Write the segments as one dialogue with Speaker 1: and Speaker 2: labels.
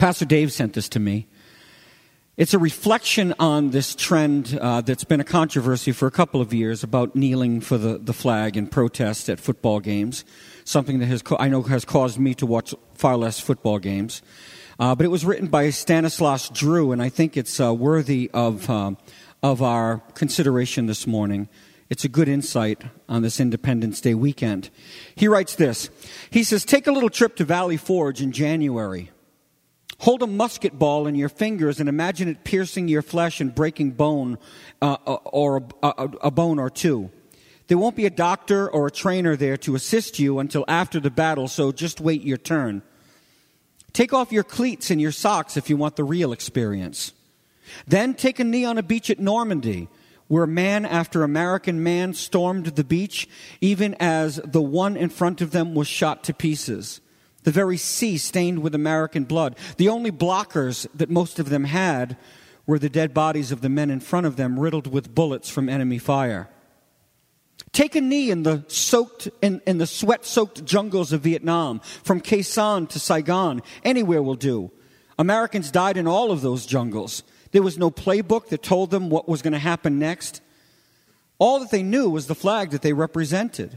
Speaker 1: Pastor Dave sent this to me. It's a reflection on this trend that's been a controversy for a couple of years about kneeling for the flag in protest at football games, something that I know has caused me to watch far less football games. But it was written by Stanislaus Drew, and I think it's worthy of our consideration this morning. It's a good insight on this Independence Day weekend. He writes this. He says, take a little trip to Valley Forge in January. Hold a musket ball in your fingers and imagine it piercing your flesh and breaking bone or a bone or two. There won't be a doctor or a trainer there to assist you until after the battle, so just wait your turn. Take off your cleats and your socks if you want the real experience. Then take a knee on a beach at Normandy, where man after American man stormed the beach, even as the one in front of them was shot to pieces. The very sea stained with American blood. The only blockers that most of them had were the dead bodies of the men in front of them, riddled with bullets from enemy fire. Take a knee in the sweat-soaked jungles of Vietnam, from Khe Sanh to Saigon. Anywhere will do. Americans died in all of those jungles. There was no playbook that told them what was going to happen next. All that they knew was the flag that they represented.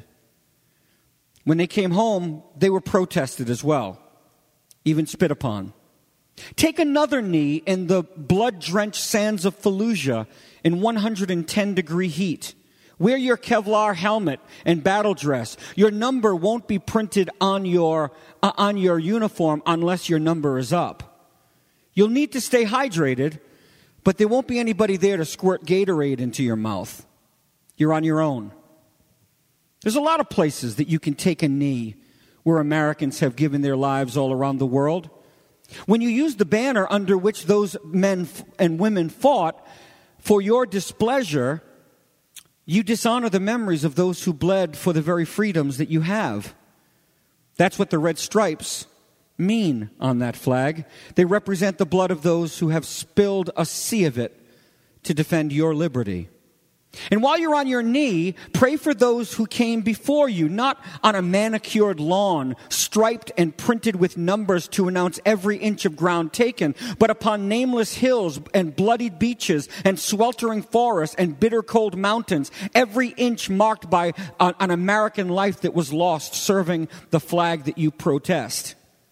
Speaker 1: When they came home, they were protested as well, even spit upon. Take another knee in the blood-drenched sands of Fallujah in 110-degree heat. Wear your Kevlar helmet and battle dress. Your number won't be printed on your uniform unless your number is up. You'll need to stay hydrated, but there won't be anybody there to squirt Gatorade into your mouth. You're on your own. There's a lot of places that you can take a knee where Americans have given their lives all around the world. When you use the banner under which those men and women fought for your displeasure, you dishonor the memories of those who bled for the very freedoms that you have. That's what the red stripes mean on that flag. They represent the blood of those who have spilled a sea of it to defend your liberty. And while you're on your knee, pray for those who came before you, not on a manicured lawn, striped and printed with numbers to announce every inch of ground taken, but upon nameless hills and bloodied beaches and sweltering forests and bitter cold mountains, every inch marked by an American life that was lost serving the flag that you protest.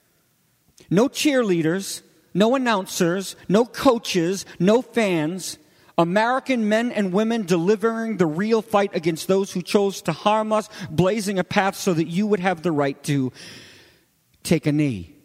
Speaker 1: No cheerleaders, no announcers, no coaches, no fans. American men and women delivering the real fight against those who chose to harm us, blazing a path so that you would have the right to take a knee.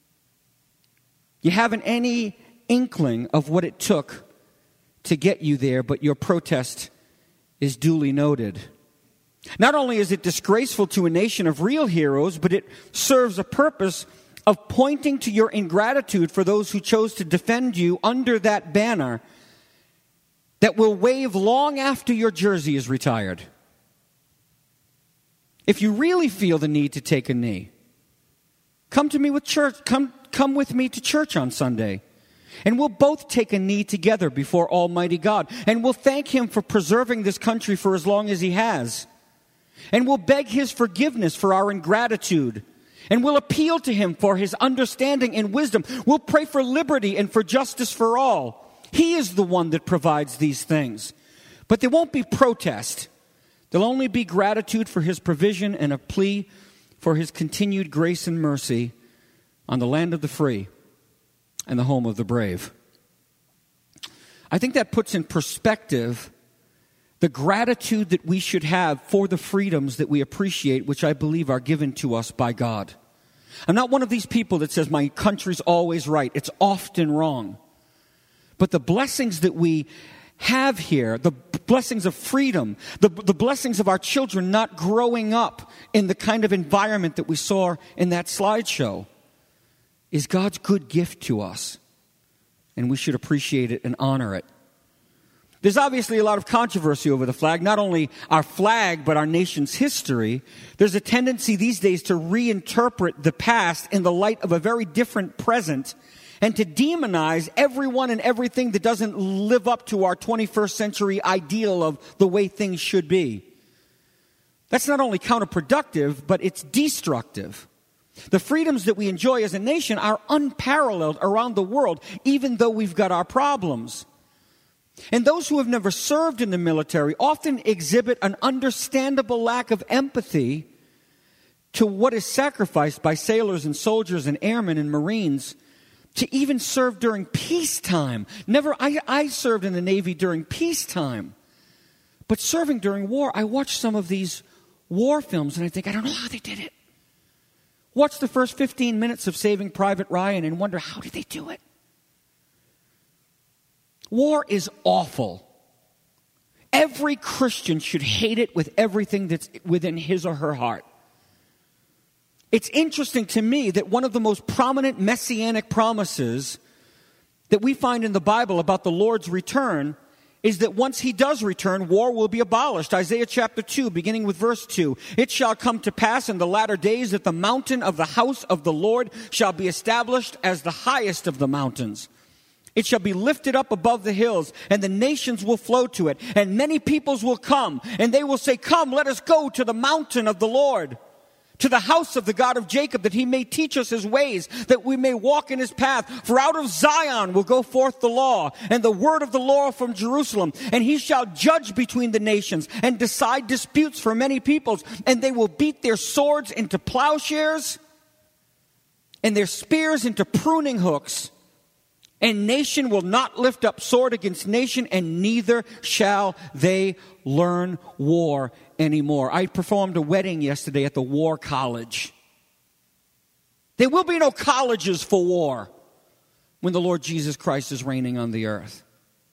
Speaker 1: You haven't any inkling of what it took to get you there, but your protest is duly noted. Not only is it disgraceful to a nation of real heroes, but it serves a purpose of pointing to your ingratitude for those who chose to defend you under that banner that will wave long after your jersey is retired. If you really feel the need to take a knee, come to me with church. Come with me to church on Sunday. And we'll both take a knee together before Almighty God. And we'll thank Him for preserving this country for as long as He has. And we'll beg His forgiveness for our ingratitude. And we'll appeal to Him for His understanding and wisdom. We'll pray for liberty and for justice for all. He is the one that provides these things. But there won't be protest. There'll only be gratitude for His provision and a plea for His continued grace and mercy on the land of the free and the home of the brave. I think that puts in perspective the gratitude that we should have for the freedoms that we appreciate, which I believe are given to us by God. I'm not one of these people that says my country's always right. It's often wrong. But the blessings that we have here, the blessings of freedom, the blessings of our children not growing up in the kind of environment that we saw in that slideshow, is God's good gift to us. And we should appreciate it and honor it. There's obviously a lot of controversy over the flag, not only our flag, but our nation's history. There's a tendency these days to reinterpret the past in the light of a very different present, and to demonize everyone and everything that doesn't live up to our 21st century ideal of the way things should be. That's not only counterproductive, but it's destructive. The freedoms that we enjoy as a nation are unparalleled around the world, even though we've got our problems. And those who have never served in the military often exhibit an understandable lack of empathy to what is sacrificed by sailors and soldiers and airmen and Marines to even serve during peacetime. I served in the Navy during peacetime. But serving during war, I watched some of these war films and I think, I don't know how they did it. Watch the first 15 minutes of Saving Private Ryan and wonder, how did they do it? War is awful. Every Christian should hate it with everything that's within his or her heart. It's interesting to me that one of the most prominent messianic promises that we find in the Bible about the Lord's return is that once he does return, war will be abolished. Isaiah chapter 2, beginning with verse 2. It shall come to pass in the latter days that the mountain of the house of the Lord shall be established as the highest of the mountains. It shall be lifted up above the hills, and the nations will flow to it. And many peoples will come, and they will say, come, let us go to the mountain of the Lord, to the house of the God of Jacob, that he may teach us his ways, that we may walk in his path. For out of Zion will go forth the law, and the word of the Lord from Jerusalem. And he shall judge between the nations, and decide disputes for many peoples. And they will beat their swords into plowshares, and their spears into pruning hooks. And nation will not lift up sword against nation, and neither shall they learn war anymore. I performed a wedding yesterday at the War College. There will be no colleges for war when the Lord Jesus Christ is reigning on the earth.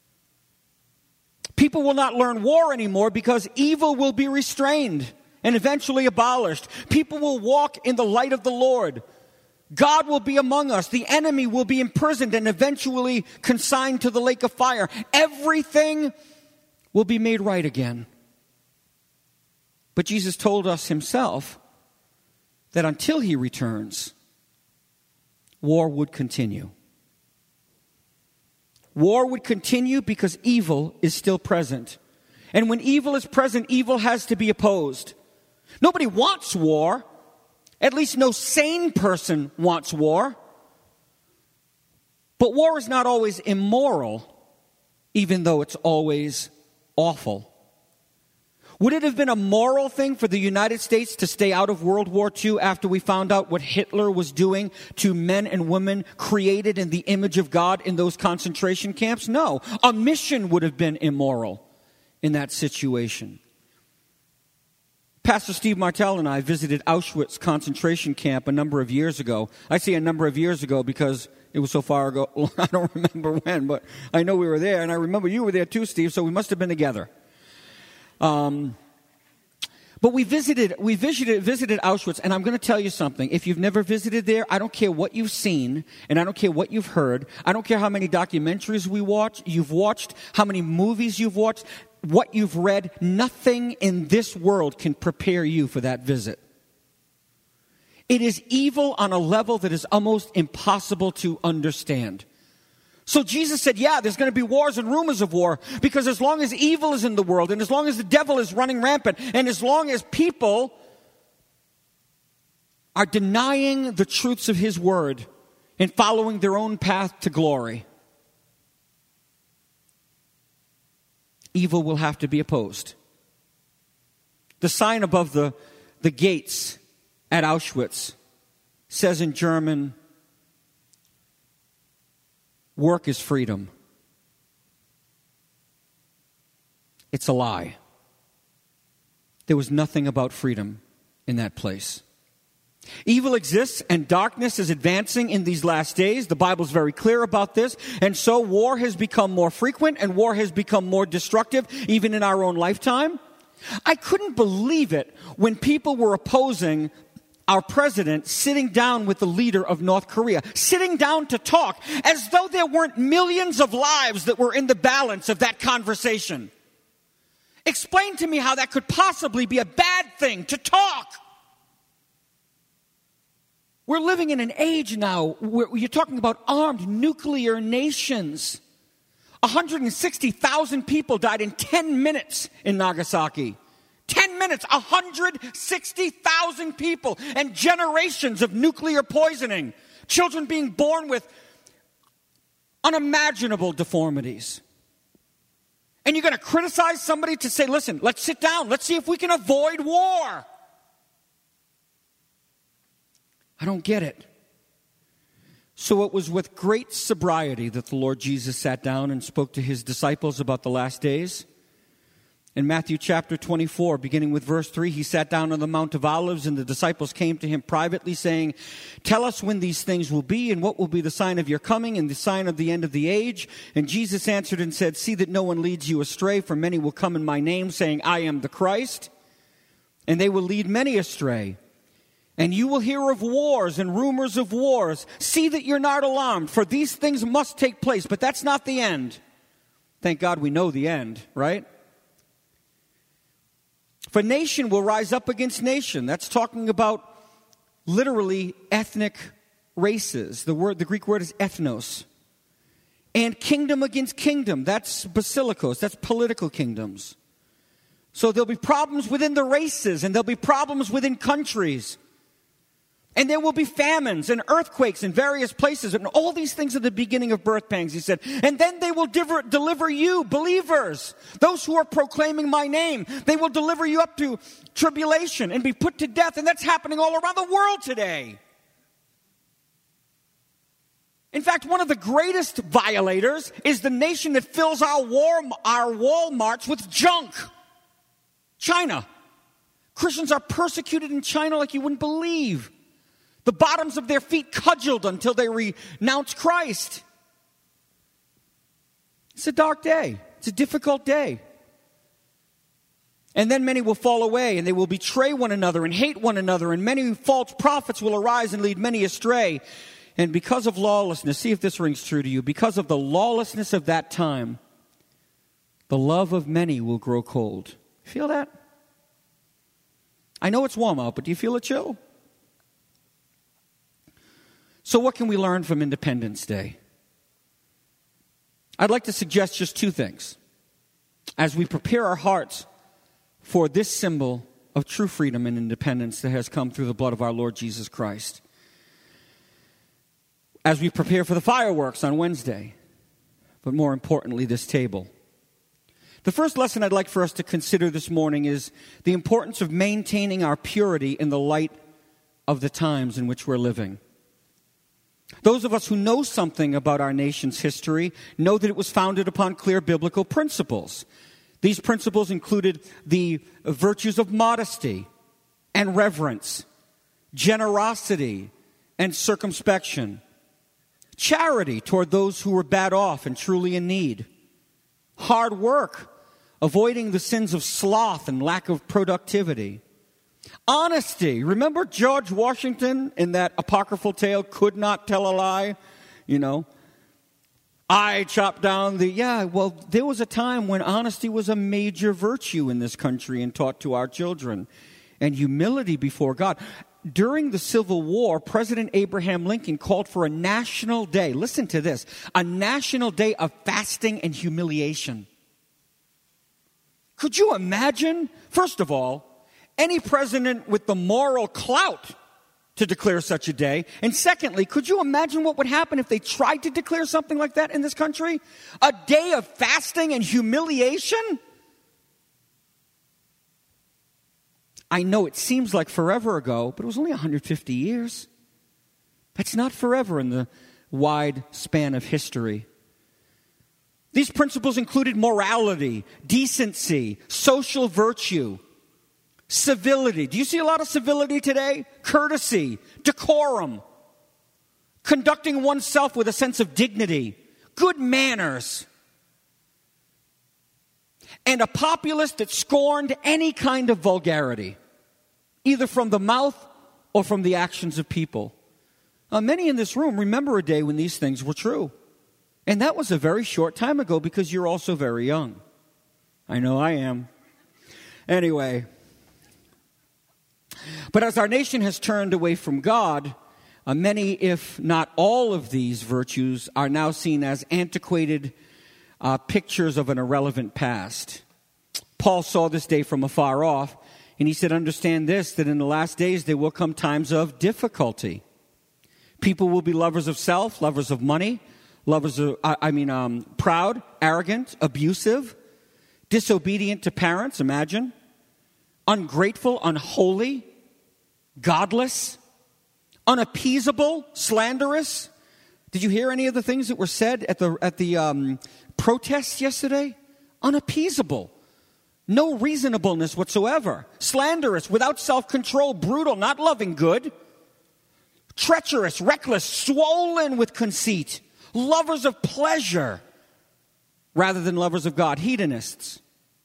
Speaker 1: People will not learn war anymore because evil will be restrained and eventually abolished. People will walk in the light of the Lord. God will be among us. The enemy will be imprisoned and eventually consigned to the lake of fire. Everything will be made right again. But Jesus told us himself that until he returns, war would continue. War would continue because evil is still present. And when evil is present, evil has to be opposed. Nobody wants war. At least no sane person wants war. But war is not always immoral, even though it's always awful. Would it have been a moral thing for the United States to stay out of World War II after we found out what Hitler was doing to men and women created in the image of God in those concentration camps? No. A mission would have been immoral in that situation. Pastor Steve Martell and I visited Auschwitz concentration camp a number of years ago. I say a number of years ago because it was so far ago. I don't remember when, but I know we were there. And I remember you were there too, Steve, so we must have been together. But we visited Auschwitz, and I'm going to tell you something. If you've never visited there, I don't care what you've seen, and I don't care what you've heard. I don't care how many documentaries you've watched, how many movies you've watched, what you've read. Nothing in this world can prepare you for that visit. It is evil on a level that is almost impossible to understand. So Jesus said, yeah, there's going to be wars and rumors of war, because as long as evil is in the world, and as long as the devil is running rampant, and as long as people are denying the truths of his word and following their own path to glory, evil will have to be opposed. The sign above the gates at Auschwitz says in German, "Work is freedom." It's a lie. There was nothing about freedom in that place. Evil exists and darkness is advancing in these last days. The Bible's very clear about this. And so war has become more frequent and war has become more destructive, even in our own lifetime. I couldn't believe it when people were opposing our president sitting down with the leader of North Korea, sitting down to talk, as though there weren't millions of lives that were in the balance of that conversation. Explain to me how that could possibly be a bad thing to talk. We're living in an age now where you're talking about armed nuclear nations. 160,000 people died in 10 minutes in Nagasaki. 10 minutes. minutes, 160,000 people and generations of nuclear poisoning. Children being born with unimaginable deformities. And you're going to criticize somebody to say, listen, let's sit down. Let's see if we can avoid war. I don't get it. So it was with great sobriety that the Lord Jesus sat down and spoke to his disciples about the last days. In Matthew chapter 24, beginning with verse 3, he sat down on the Mount of Olives, and the disciples came to him privately, saying, "Tell us when these things will be, and what will be the sign of your coming, and the sign of the end of the age." And Jesus answered and said, "See that no one leads you astray, for many will come in my name, saying, 'I am the Christ,' and they will lead many astray. And you will hear of wars and rumors of wars. See that you're not alarmed, for these things must take place." But that's not the end. Thank God we know the end, right? "For nation will rise up against nation." That's talking about literally ethnic races. The Greek word is ethnos. "And kingdom against kingdom." That's basilikos. That's political kingdoms. So there'll be problems within the races, and there'll be problems within countries. And there will be famines and earthquakes in various places. And all these things are the beginning of birth pangs, he said. "And then they will deliver you, believers, those who are proclaiming my name. They will deliver you up to tribulation and be put to death." And that's happening all around the world today. In fact, one of the greatest violators is the nation that fills our Walmarts with junk. China. Christians are persecuted in China like you wouldn't believe. The bottoms of their feet cudgeled until they renounce Christ. It's a dark day. It's a difficult day. "And then many will fall away, and they will betray one another and hate one another, and many false prophets will arise and lead many astray. And because of lawlessness," see if this rings true to you, "because of the lawlessness of that time, the love of many will grow cold." Feel that? I know it's warm out, but do you feel a chill? So what can we learn from Independence Day? I'd like to suggest just two things as we prepare our hearts for this symbol of true freedom and independence that has come through the blood of our Lord Jesus Christ. As we prepare for the fireworks on Wednesday, but more importantly, this table. The first lesson I'd like for us to consider this morning is the importance of maintaining our purity in the light of the times in which we're living. Those of us who know something about our nation's history know that it was founded upon clear biblical principles. These principles included the virtues of modesty and reverence, generosity and circumspection, charity toward those who were bad off and truly in need, hard work, avoiding the sins of sloth and lack of productivity, honesty. Remember George Washington in that apocryphal tale, could not tell a lie? I chopped down there was a time when honesty was a major virtue in this country and taught to our children. And humility before God. During the Civil War, President Abraham Lincoln called for a national day. Listen to this. A national day of fasting and humiliation. Could you imagine, first of all, any president with the moral clout to declare such a day? And secondly, could you imagine what would happen if they tried to declare something like that in this country? A day of fasting and humiliation? I know it seems like forever ago, but it was only 150 years. That's not forever in the wide span of history. These principles included morality, decency, social virtue, civility. Do you see a lot of civility today? Courtesy, decorum, conducting oneself with a sense of dignity, good manners, and a populace that scorned any kind of vulgarity, either from the mouth or from the actions of people. Now, many in this room remember a day when these things were true. And that was a very short time ago because you're also very young. I know I am. Anyway. But as our nation has turned away from God, many, if not all of these virtues are now seen as antiquated pictures of an irrelevant past. Paul saw this day from afar off. And he said, understand this, that in the last days there will come times of difficulty. People will be lovers of self, lovers of money, proud, arrogant, abusive, disobedient to parents, imagine, ungrateful, unholy, godless, unappeasable, slanderous. Did you hear any of the things that were said at the protests yesterday? Unappeasable. No reasonableness whatsoever. Slanderous, without self-control, brutal, not loving good. Treacherous, reckless, swollen with conceit. Lovers of pleasure rather than lovers of God. Hedonists.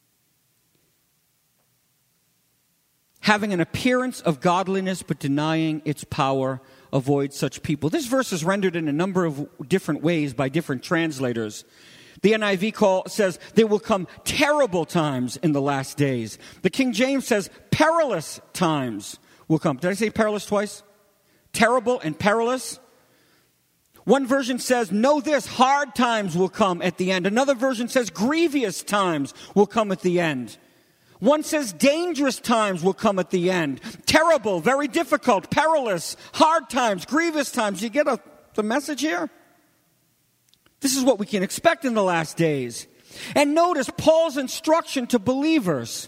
Speaker 1: Having an appearance of godliness but denying its power, avoid such people. This verse is rendered in a number of different ways by different translators. The NIV says there will come terrible times in the last days. The King James says perilous times will come. Did I say perilous twice? Terrible and perilous. One version says, know this, hard times will come at the end. Another version says grievous times will come at the end. One says dangerous times will come at the end. Terrible, very difficult, perilous, hard times, grievous times. You get the message here? This is what we can expect in the last days. And notice Paul's instruction to believers.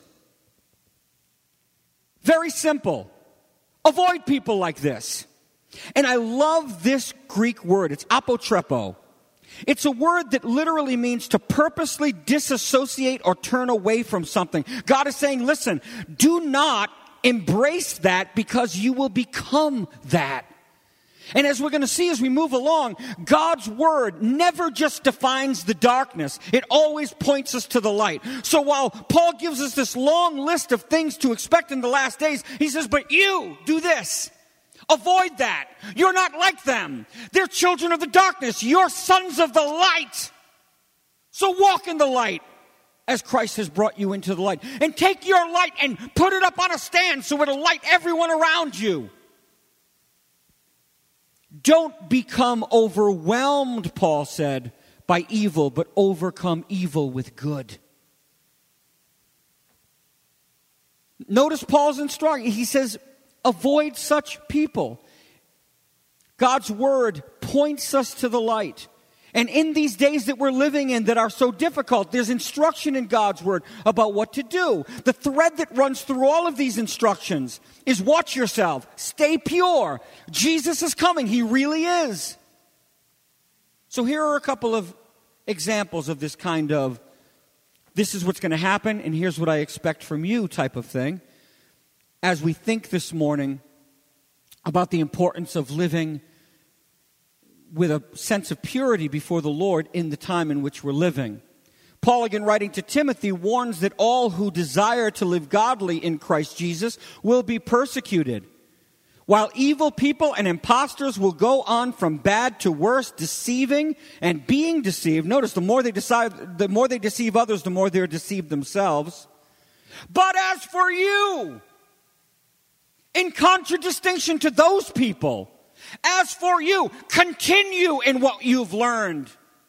Speaker 1: Very simple. Avoid people like this. And I love this Greek word. It's apotrepo. It's a word that literally means to purposely disassociate or turn away from something. God is saying, listen, do not embrace that because you will become that. And as we're going to see as we move along, God's word never just defines the darkness. It always points us to the light. So while Paul gives us this long list of things to expect in the last days, he says, but you do this. Avoid that. You're not like them. They're children of the darkness. You're sons of the light. So walk in the light as Christ has brought you into the light. And take your light and put it up on a stand so it'll light everyone around you. Don't become overwhelmed, Paul said, by evil, but overcome evil with good. Notice Paul's instruction. He says, avoid such people. God's word points us to the light. And in these days that we're living in that are so difficult, there's instruction in God's word about what to do. The thread that runs through all of these instructions is watch yourself, stay pure. Jesus is coming. He really is. So here are a couple of examples of this kind of, this is what's going to happen and here's what I expect from you type of thing. As we think this morning about the importance of living with a sense of purity before the Lord in the time in which we're living. Paul, again writing to Timothy, warns that all who desire to live godly in Christ Jesus will be persecuted, while evil people and impostors will go on from bad to worse, deceiving and being deceived. Notice, the more they deceive others, the more they're deceived themselves. But as for you, in contradistinction to those people, as for you, continue in what you've learned.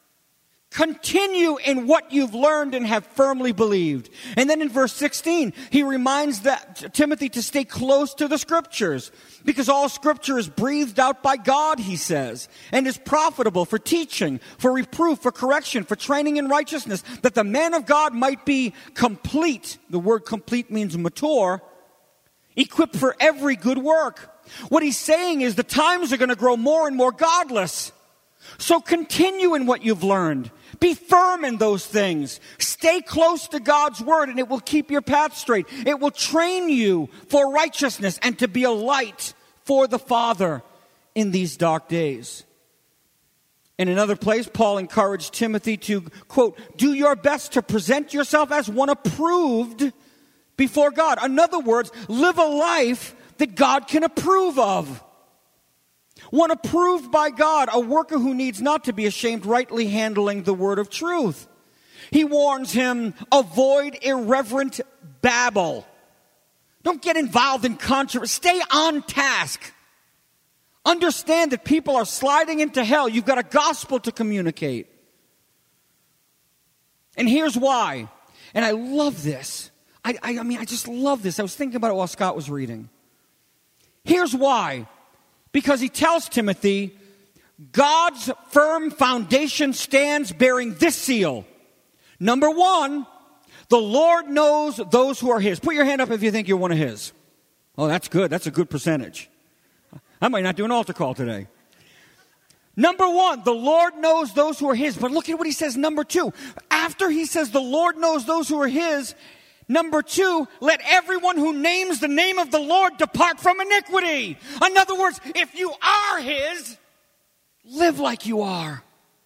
Speaker 1: Continue in what you've learned and have firmly believed. And then in verse 16, he reminds Timothy to stay close to the Scriptures, because all Scripture is breathed out by God, he says, and is profitable for teaching, for reproof, for correction, for training in righteousness, that the man of God might be complete. The word complete means mature, equipped for every good work. What he's saying is the times are going to grow more and more godless. So continue in what you've learned. Be firm in those things. Stay close to God's word and it will keep your path straight. It will train you for righteousness and to be a light for the Father in these dark days. In another place, Paul encouraged Timothy to, quote, do your best to present yourself as one approved before God. In other words, live a life that God can approve of. One approved by God, a worker who needs not to be ashamed, rightly handling the word of truth. He warns him, avoid irreverent babble. Don't get involved in controversy. Stay on task. Understand that people are sliding into hell. You've got a gospel to communicate. And here's why. And I love this. I just love this. I was thinking about it while Scott was reading. Here's why. Because he tells Timothy, God's firm foundation stands bearing this seal. Number one, the Lord knows those who are his. Put your hand up if you think you're one of his. Oh, that's good. That's a good percentage. I might not do an altar call today. Number one, the Lord knows those who are his. But look at what he says, number two. After he says the Lord knows those who are his, number two, let everyone who names the name of the Lord depart from iniquity. In other words, if you are his, live like you are.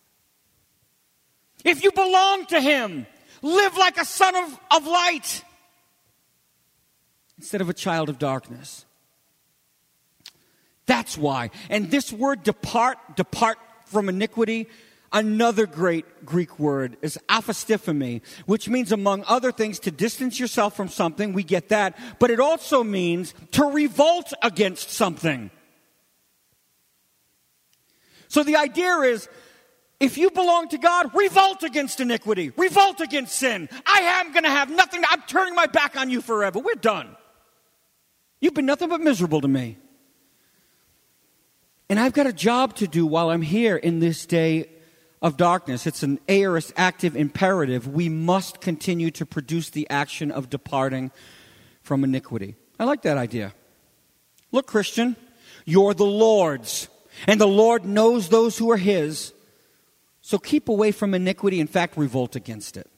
Speaker 1: If you belong to him, live like a son of light instead of a child of darkness. That's why. And this word depart from iniquity, another great Greek word is aphistophemy, which means, among other things, to distance yourself from something. We get that. But it also means to revolt against something. So the idea is, if you belong to God, revolt against iniquity. Revolt against sin. I am going to have nothing. I'm turning my back on you forever. We're done. You've been nothing but miserable to me. And I've got a job to do while I'm here in this day of darkness. It's an aorist active imperative. We must continue to produce the action of departing from iniquity. I like that idea. Look, Christian, you're the Lord's, and the Lord knows those who are his. So keep away from iniquity. In fact, revolt against it.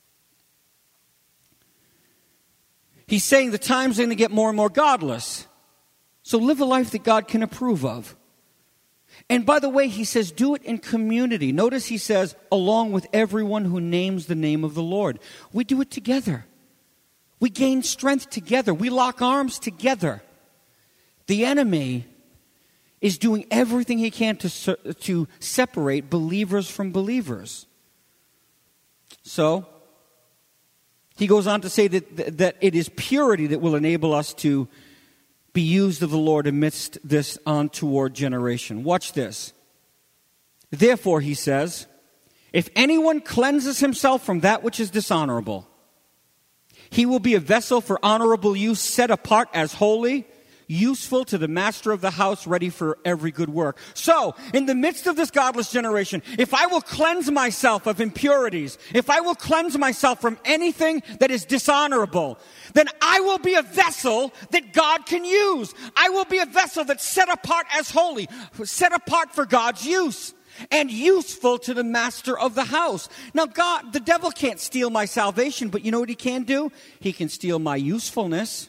Speaker 1: He's saying the time's going to get more and more godless. So live a life that God can approve of. And by the way, he says, do it in community. Notice he says, along with everyone who names the name of the Lord. We do it together. We gain strength together. We lock arms together. The enemy is doing everything he can to separate believers from believers. So, he goes on to say that it is purity that will enable us to be used of the Lord amidst this untoward generation. Watch this. Therefore, he says, if anyone cleanses himself from that which is dishonorable, he will be a vessel for honorable use, set apart as holy, useful to the master of the house, ready for every good work. So, in the midst of this godless generation, if I will cleanse myself of impurities, if I will cleanse myself from anything that is dishonorable, then I will be a vessel that God can use. I will be a vessel that's set apart as holy, set apart for God's use, and useful to the master of the house. Now, the devil can't steal my salvation, but you know what he can do? He can steal my usefulness.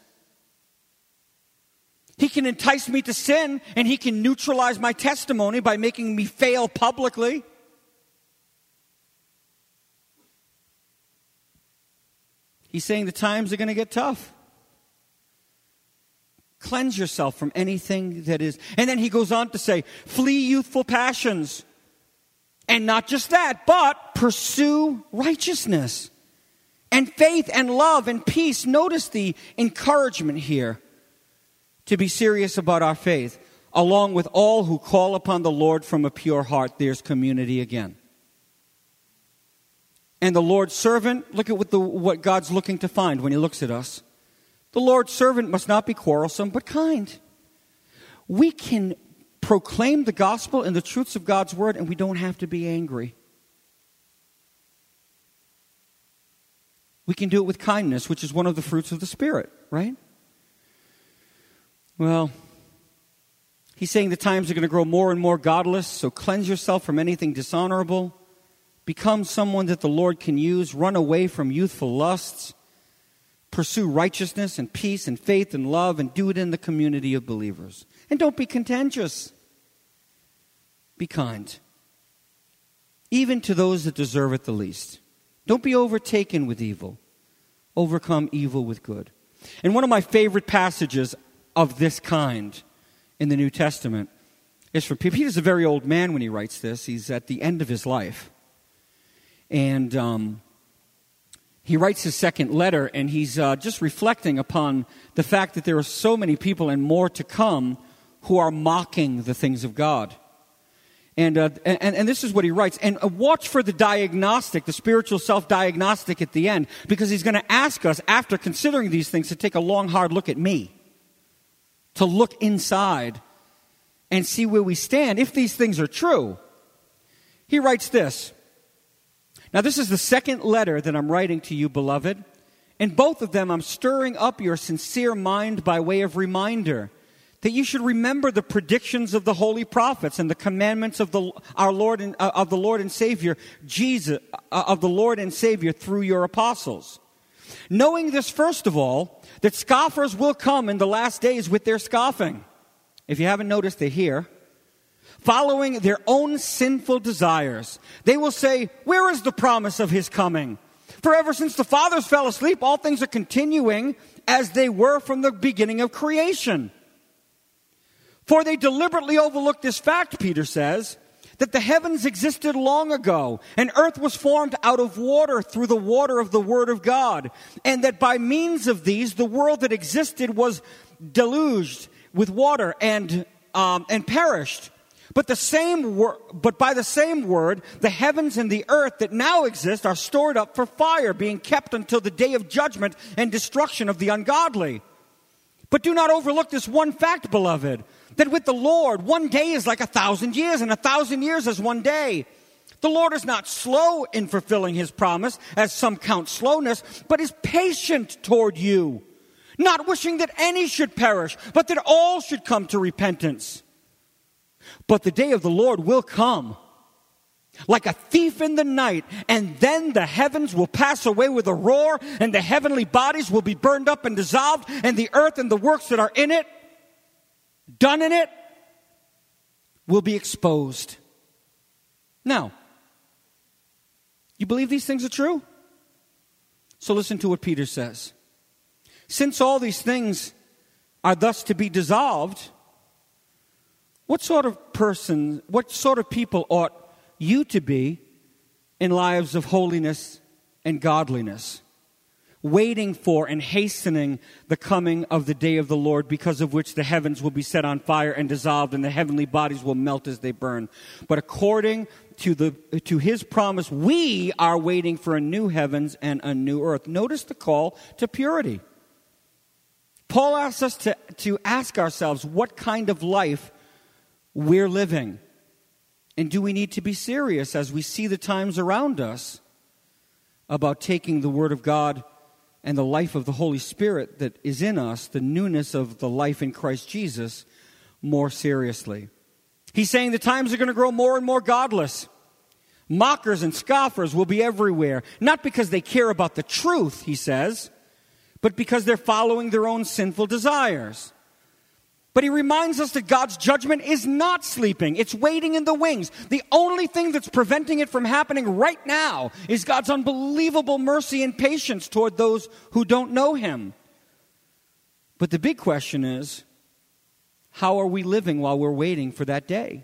Speaker 1: He can entice me to sin, and he can neutralize my testimony by making me fail publicly. He's saying the times are going to get tough. Cleanse yourself from anything that is. And then he goes on to say, flee youthful passions. And not just that, but pursue righteousness and faith and love and peace. Notice the encouragement here. To be serious about our faith, along with all who call upon the Lord from a pure heart. There's community again. And the Lord's servant, look at what God's looking to find when he looks at us. The Lord's servant must not be quarrelsome, but kind. We can proclaim the gospel and the truths of God's word, and we don't have to be angry. We can do it with kindness, which is one of the fruits of the Spirit, right? Well, he's saying the times are going to grow more and more godless, so cleanse yourself from anything dishonorable. Become someone that the Lord can use. Run away from youthful lusts. Pursue righteousness and peace and faith and love, and do it in the community of believers. And don't be contentious. Be kind. Even to those that deserve it the least. Don't be overtaken with evil. Overcome evil with good. And one of my favorite passages of this kind in the New Testament is from Peter. Peter's a very old man when he writes this. He's at the end of his life. And he writes his second letter, and he's just reflecting upon the fact that there are so many people and more to come who are mocking the things of God. And this is what he writes. And watch for the diagnostic, the spiritual self-diagnostic at the end, because he's going to ask us, after considering these things, to take a long, hard look at me, to look inside and see where we stand, if these things are true. He writes this. Now, this is the second letter that I'm writing to you, beloved. In both of them, I'm stirring up your sincere mind by way of reminder that you should remember the predictions of the holy prophets and the commandments of the Lord and Savior Jesus, of the Lord and Savior through your apostles. Knowing this, first of all, that scoffers will come in the last days with their scoffing. If you haven't noticed, they're here. Following their own sinful desires. They will say, where is the promise of his coming? For ever since the fathers fell asleep, all things are continuing as they were from the beginning of creation. For they deliberately overlooked this fact, Peter says, that the heavens existed long ago, and earth was formed out of water through the water of the Word of God, and that by means of these, the world that existed was deluged with water and perished. But by the same word, the heavens and the earth that now exist are stored up for fire, being kept until the day of judgment and destruction of the ungodly. But do not overlook this one fact, beloved, that with the Lord, one day is like 1,000 years, and 1,000 years is one day. The Lord is not slow in fulfilling his promise, as some count slowness, but is patient toward you, not wishing that any should perish, but that all should come to repentance. But the day of the Lord will come like a thief in the night, and then the heavens will pass away with a roar, and the heavenly bodies will be burned up and dissolved, and the earth and the works that are in it, done in it, will be exposed. Now, you believe these things are true? So listen to what Peter says. Since all these things are thus to be dissolved, what sort of people ought you to be in lives of holiness and godliness, waiting for and hastening the coming of the day of the Lord, because of which the heavens will be set on fire and dissolved, and the heavenly bodies will melt as they burn. But according to his promise, we are waiting for a new heavens and a new earth. Notice the call to purity. Paul asks us to ask ourselves what kind of life we're living. And do we need to be serious as we see the times around us about taking the Word of God and the life of the Holy Spirit that is in us, the newness of the life in Christ Jesus, more seriously? He's saying the times are going to grow more and more godless. Mockers and scoffers will be everywhere, not because they care about the truth, he says, but because they're following their own sinful desires. But he reminds us that God's judgment is not sleeping. It's waiting in the wings. The only thing that's preventing it from happening right now is God's unbelievable mercy and patience toward those who don't know him. But the big question is, how are we living while we're waiting for that day?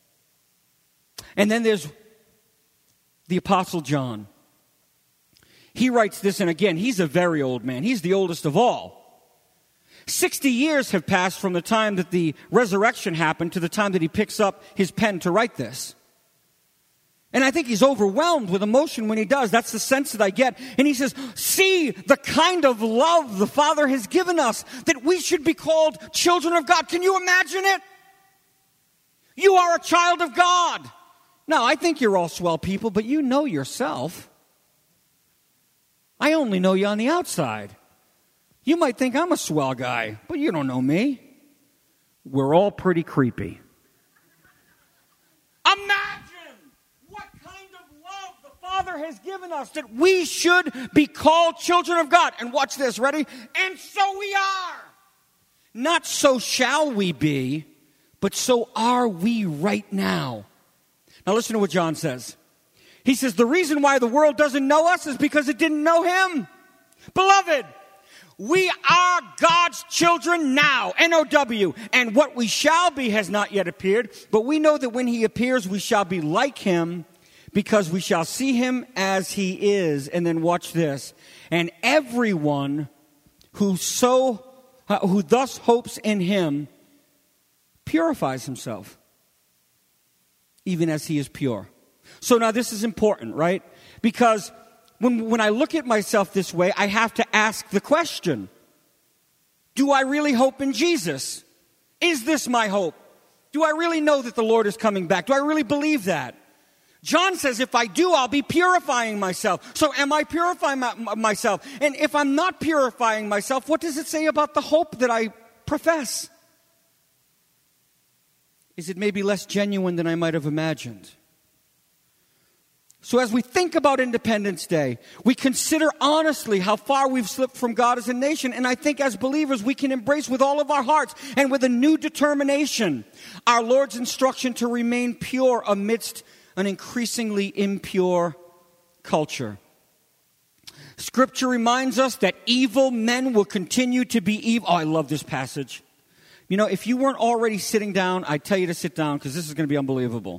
Speaker 1: And then there's the Apostle John. He writes this, and again, he's a very old man. He's the oldest of all. 60 years have passed from the time that the resurrection happened to the time that he picks up his pen to write this. And I think he's overwhelmed with emotion when he does. That's the sense that I get. And he says, see the kind of love the Father has given us, that we should be called children of God. Can you imagine it? You are a child of God. Now, I think you're all swell people, but you know yourself. I only know you on the outside. You might think I'm a swell guy, but you don't know me. We're all pretty creepy. Imagine what kind of love the Father has given us, that we should be called children of God. And watch this, ready? And so we are. Not so shall we be, but so are we right now. Now listen to what John says. He says, the reason why the world doesn't know us is because it didn't know him. Beloved, we are God's children now, N-O-W, and what we shall be has not yet appeared, but we know that when he appears, we shall be like him, because we shall see him as he is. And then watch this. And everyone who thus hopes in him purifies himself, even as he is pure. So now this is important, right? Because when I look at myself this way, I have to ask the question, do I really hope in Jesus? Is this my hope? Do I really know that the Lord is coming back? Do I really believe that? John says if I do, I'll be purifying myself. So am I purifying myself? And if I'm not purifying myself, what does it say about the hope that I profess? Is it maybe less genuine than I might have imagined? So as we think about Independence Day, we consider honestly how far we've slipped from God as a nation. And I think as believers, we can embrace with all of our hearts and with a new determination our Lord's instruction to remain pure amidst an increasingly impure culture. Scripture reminds us that evil men will continue to be evil. Oh, I love this passage. You know, if you weren't already sitting down, I'd tell you to sit down because this is going to be unbelievable.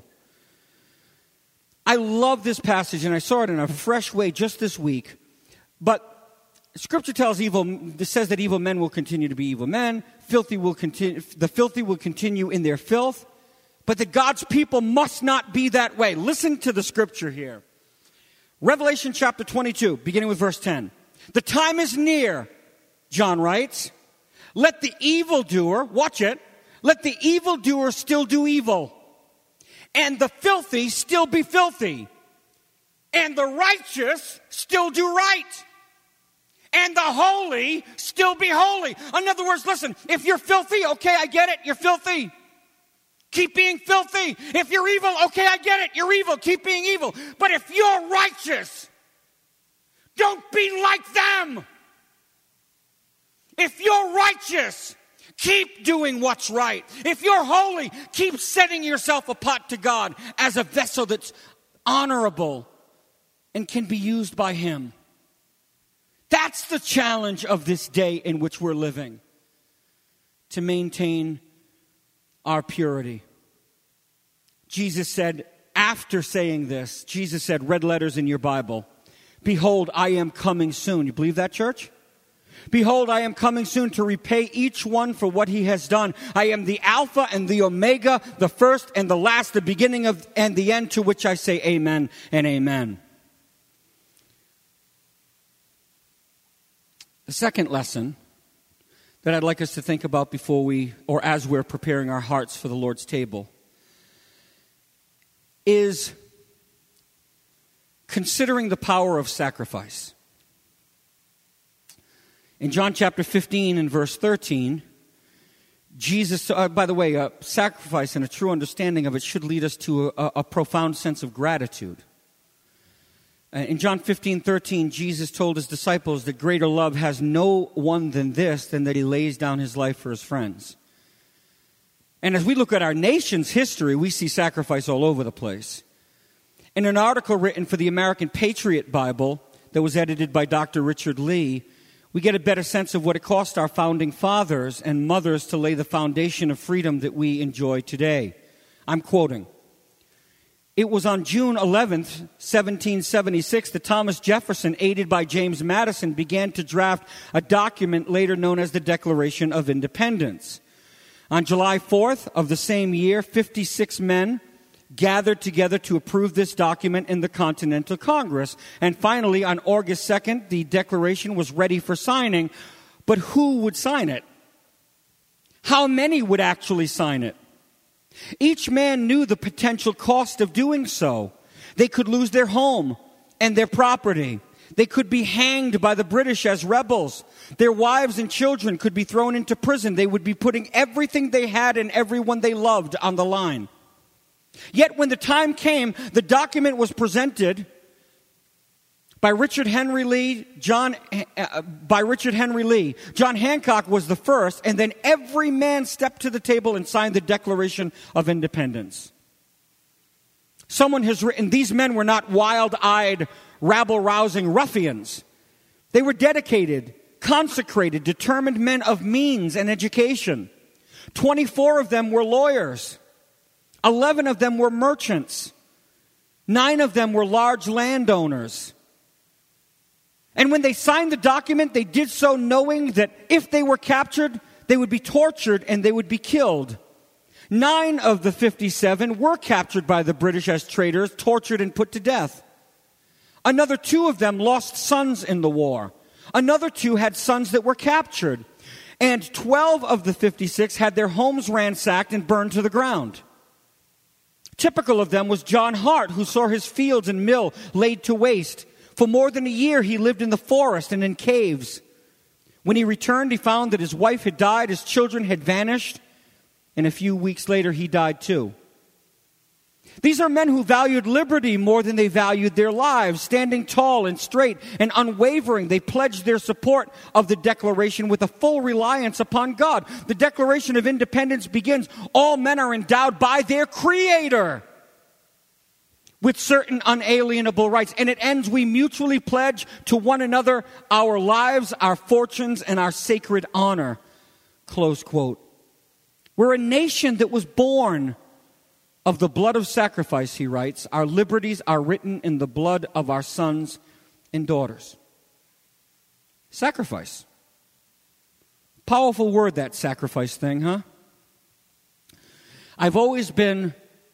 Speaker 1: I love this passage, and I saw it in a fresh way just this week. But Scripture tells this says that evil men will continue to be evil men. The filthy will continue in their filth. But that God's people must not be that way. Listen to the Scripture here. Revelation chapter 22, beginning with verse 10. The time is near, John writes. Let the evildoer, watch it, let the evildoer still do evil. And the filthy still be filthy. And the righteous still do right. And the holy still be holy. In other words, listen, if you're filthy, okay, I get it, you're filthy. Keep being filthy. If you're evil, okay, I get it, you're evil. Keep being evil. But if you're righteous, don't be like them. If you're righteous, keep doing what's right. If you're holy, keep setting yourself apart to God as a vessel that's honorable and can be used by Him. That's the challenge of this day in which we're living, to maintain our purity. Jesus said, after saying this, Jesus said, red letters in your Bible, behold, I am coming soon. You believe that, church? Behold, I am coming soon to repay each one for what he has done. I am the Alpha and the Omega, the first and the last, the beginning of and the end, to which I say amen and amen. The second lesson that I'd like us to think about as we're preparing our hearts for the Lord's table is considering the power of sacrifice. In John chapter 15 and verse 13, Jesus, by the way, sacrifice and a true understanding of it should lead us to a profound sense of gratitude. In John 15:13, Jesus told his disciples that greater love has no one than that he lays down his life for his friends. And as we look at our nation's history, we see sacrifice all over the place. In an article written for the American Patriot Bible that was edited by Dr. Richard Lee, we get a better sense of what it cost our founding fathers and mothers to lay the foundation of freedom that we enjoy today. I'm quoting. It was on June 11th, 1776, that Thomas Jefferson, aided by James Madison, began to draft a document later known as the Declaration of Independence. On July 4th of the same year, 56 men gathered together to approve this document in the Continental Congress. And finally, on August 2nd, the declaration was ready for signing. But who would sign it? How many would actually sign it? Each man knew the potential cost of doing so. They could lose their home and their property. They could be hanged by the British as rebels. Their wives and children could be thrown into prison. They would be putting everything they had and everyone they loved on the line. Yet when the time came, the document was presented by Richard Henry Lee. John Hancock was the first, and then every man stepped to the table and signed the Declaration of Independence. Someone has written, these men were not wild-eyed, rabble-rousing ruffians. They were dedicated, consecrated, determined men of means and education. 24 of them were lawyers. 11 of them were merchants. 9 of them were large landowners. And when they signed the document, they did so knowing that if they were captured, they would be tortured and they would be killed. 9 of the 57 were captured by the British as traitors, tortured and put to death. Another 2 of them lost sons in the war. Another 2 had sons that were captured. And 12 of the 56 had their homes ransacked and burned to the ground. Typical of them was John Hart, who saw his fields and mill laid to waste. For more than a year, he lived in the forest and in caves. When he returned, he found that his wife had died, his children had vanished, and a few weeks later, he died too. These are men who valued liberty more than they valued their lives. Standing tall and straight and unwavering, they pledged their support of the Declaration with a full reliance upon God. The Declaration of Independence begins, all men are endowed by their Creator with certain unalienable rights. And it ends, we mutually pledge to one another our lives, our fortunes, and our sacred honor. Close quote. We're a nation that was born of the blood of sacrifice, he writes. Our liberties are written in the blood of our sons and daughters. Sacrifice. Powerful word, that sacrifice thing, huh? I've always been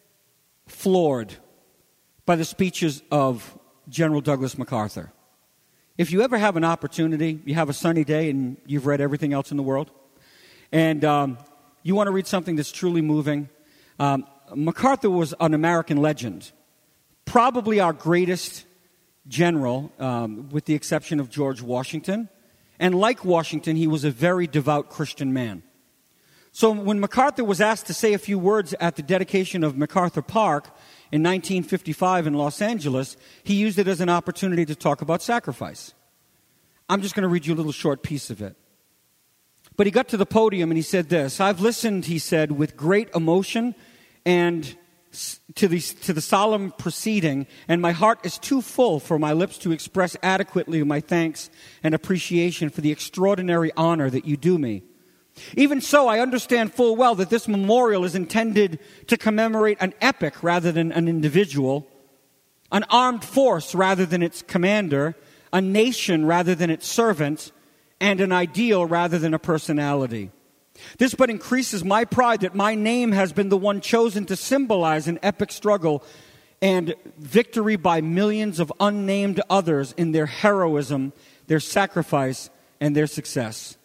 Speaker 1: floored by the speeches of General Douglas MacArthur. If you ever have an opportunity, you have a sunny day and you've read everything else in the world, and you want to read something that's truly moving, MacArthur was an American legend, probably our greatest general, with the exception of George Washington. And like Washington, he was a very devout Christian man. So when MacArthur was asked to say a few words at the dedication of MacArthur Park in 1955 in Los Angeles, he used it as an opportunity to talk about sacrifice. I'm just going to read you a little short piece of it. But he got to the podium and he said this, "I've listened," he said, "with great emotion and to the solemn proceeding, and my heart is too full for my lips to express adequately my thanks and appreciation for the extraordinary honor that you do me. Even so, I understand full well that this memorial is intended to commemorate an epoch rather than an individual, an armed force rather than its commander, a nation rather than its servant, and an ideal rather than a personality. This but increases my pride that my name has been the one chosen to symbolize an epic struggle and victory by millions of unnamed others in their heroism, their sacrifice, and their success.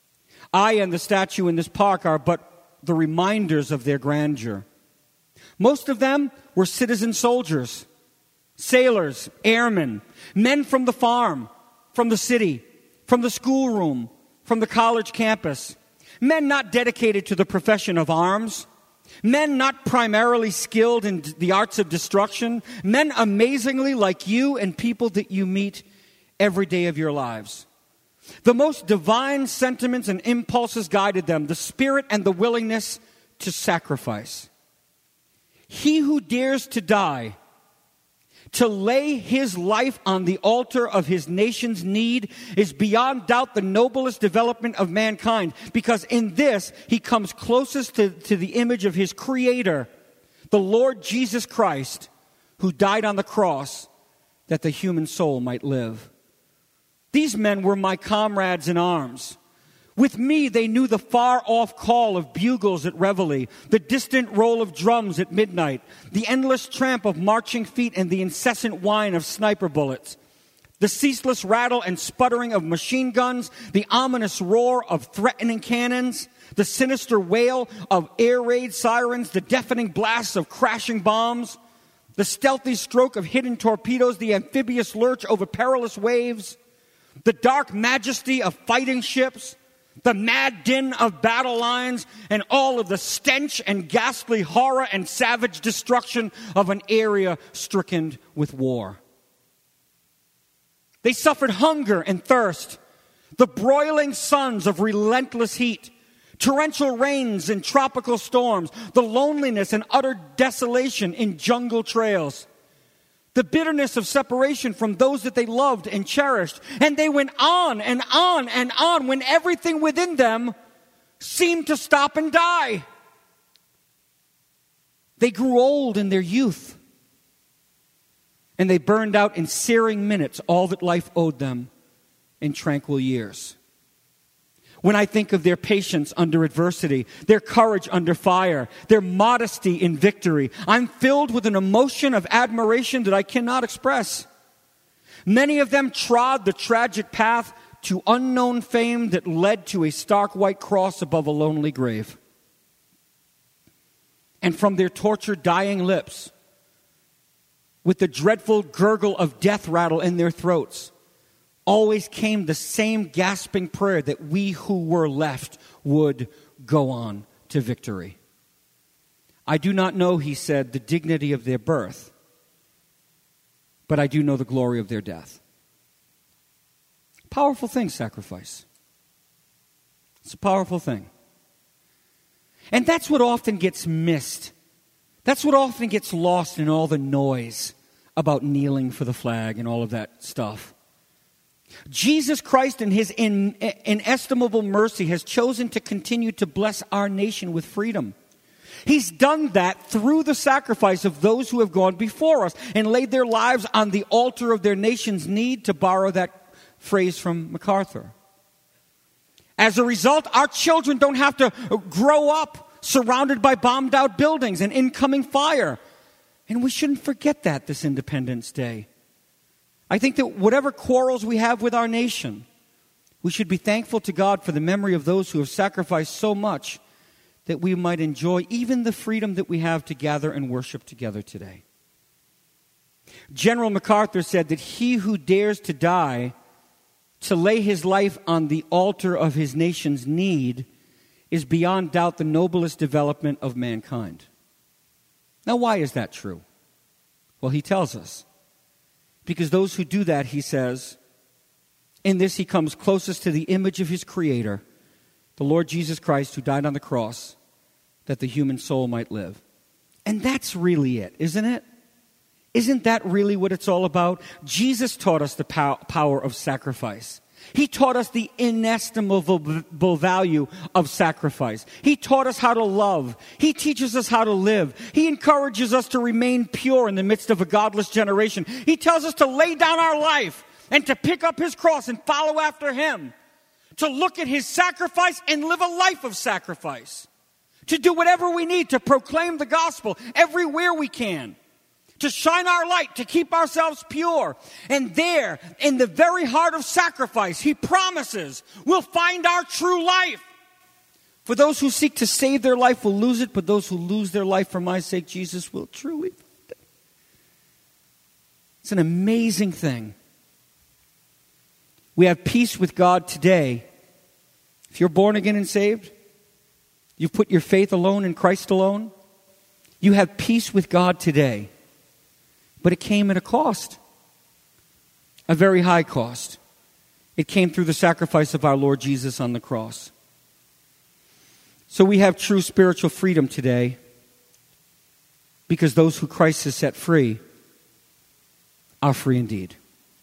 Speaker 1: I and the statue in this park are but the reminders of their grandeur. Most of them were citizen soldiers, sailors, airmen, men from the farm, from the city, from the schoolroom, from the college campus. Men not dedicated to the profession of arms. Men not primarily skilled in the arts of destruction. Men amazingly like you and people that you meet every day of your lives. The most divine sentiments and impulses guided them, the spirit and the willingness to sacrifice. He who dares to die, to lay his life on the altar of his nation's need, is beyond doubt the noblest development of mankind, because in this he comes closest to the image of his Creator, the Lord Jesus Christ, who died on the cross that the human soul might live. These men were my comrades in arms. With me, they knew the far-off call of bugles at reveille, the distant roll of drums at midnight, the endless tramp of marching feet and the incessant whine of sniper bullets, the ceaseless rattle and sputtering of machine guns, the ominous roar of threatening cannons, the sinister wail of air raid sirens, the deafening blasts of crashing bombs, the stealthy stroke of hidden torpedoes, the amphibious lurch over perilous waves, the dark majesty of fighting ships, the mad din of battle lines, and all of the stench and ghastly horror and savage destruction of an area stricken with war. They suffered hunger and thirst, the broiling suns of relentless heat, torrential rains and tropical storms, the loneliness and utter desolation in jungle trails, the bitterness of separation from those that they loved and cherished. And they went on and on and on when everything within them seemed to stop and die. They grew old in their youth, and they burned out in searing minutes all that life owed them in tranquil years. When I think of their patience under adversity, their courage under fire, their modesty in victory, I'm filled with an emotion of admiration that I cannot express. Many of them trod the tragic path to unknown fame that led to a stark white cross above a lonely grave. And from their tortured, dying lips, with the dreadful gurgle of death rattle in their throats, always came the same gasping prayer that we who were left would go on to victory. I do not know, he said, the dignity of their birth, but I do know the glory of their death. Powerful thing, sacrifice. It's a powerful thing. And that's what often gets missed. That's what often gets lost in all the noise about kneeling for the flag and all of that stuff. Jesus Christ in his inestimable mercy has chosen to continue to bless our nation with freedom. He's done that through the sacrifice of those who have gone before us and laid their lives on the altar of their nation's need, to borrow that phrase from MacArthur. As a result, our children don't have to grow up surrounded by bombed out buildings and incoming fire. And we shouldn't forget that this Independence Day. I think that whatever quarrels we have with our nation, we should be thankful to God for the memory of those who have sacrificed so much that we might enjoy even the freedom that we have to gather and worship together today. General MacArthur said that he who dares to die to lay his life on the altar of his nation's need is beyond doubt the noblest development of mankind. Now, why is that true? Well, he tells us. Because those who do that, he says, in this he comes closest to the image of his Creator, the Lord Jesus Christ, who died on the cross that the human soul might live. And that's really it, isn't it? Isn't that really what it's all about? Jesus taught us the power of sacrifice. He taught us the inestimable value of sacrifice. He taught us how to love. He teaches us how to live. He encourages us to remain pure in the midst of a godless generation. He tells us to lay down our life and to pick up his cross and follow after him. To look at his sacrifice and live a life of sacrifice. To do whatever we need to proclaim the gospel everywhere we can. To shine our light, to keep ourselves pure. And there, in the very heart of sacrifice, he promises we'll find our true life. For those who seek to save their life will lose it, but those who lose their life for my sake, Jesus will truly find it. It's an amazing thing. We have peace with God today. If you're born again and saved, you've put your faith alone in Christ alone, you have peace with God today. But it came at a cost, a very high cost. It came through the sacrifice of our Lord Jesus on the cross. So we have true spiritual freedom today because those who Christ has set free are free indeed.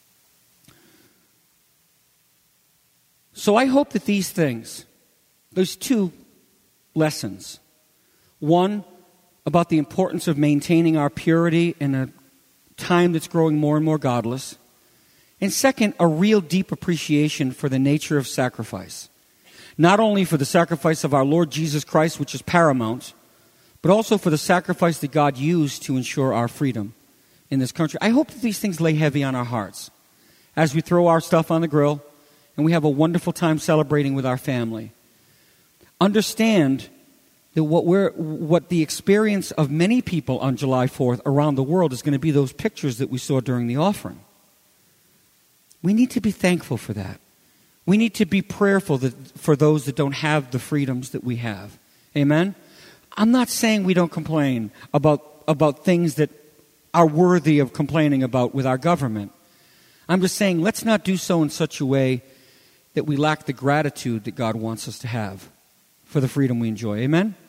Speaker 1: So I hope that these things, those two lessons, one about the importance of maintaining our purity in a time that's growing more and more godless. And second, a real deep appreciation for the nature of sacrifice. Not only for the sacrifice of our Lord Jesus Christ, which is paramount, but also for the sacrifice that God used to ensure our freedom in this country. I hope that these things lay heavy on our hearts as we throw our stuff on the grill and we have a wonderful time celebrating with our family. Understand that what the experience of many people on July 4th around the world is going to be those pictures that we saw during the offering. We need to be thankful for that. We need to be prayerful for those that don't have the freedoms that we have. Amen? I'm not saying we don't complain about things that are worthy of complaining about with our government. I'm just saying let's not do so in such a way that we lack the gratitude that God wants us to have for the freedom we enjoy. Amen?